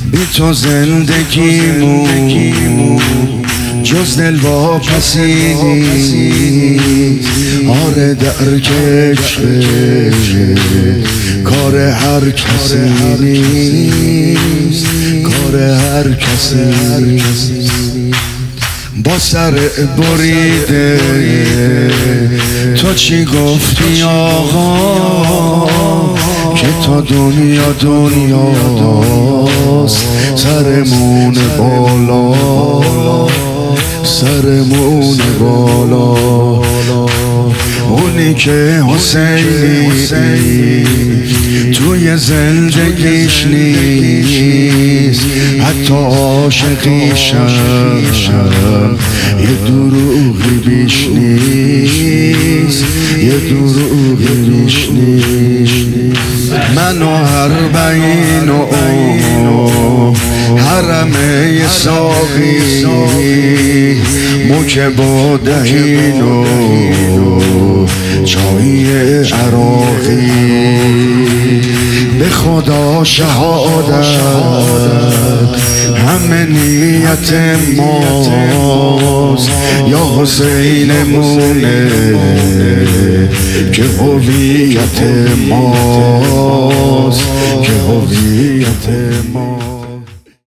بی تو زندگیمون جز دل واپسی نیست. آره در کشته کار هر کسی نیست، کار هر کسی نیست. با سر بریده تو چی گفتی آقا؟ که تا دنیا دنیاست سرمون بالا، سرمون بالا. اونی که حسینی توی زندگیش نیست، حتی عاشقیشم یه دروغی بیش نیست، یه دروغی بیش نیست. من و اربعین و حرمه ساقی مکه با دهین و چای عراقی، به خدا شهادت همه نیت ماست. یا حسین مونه که هویت ماست، که هویت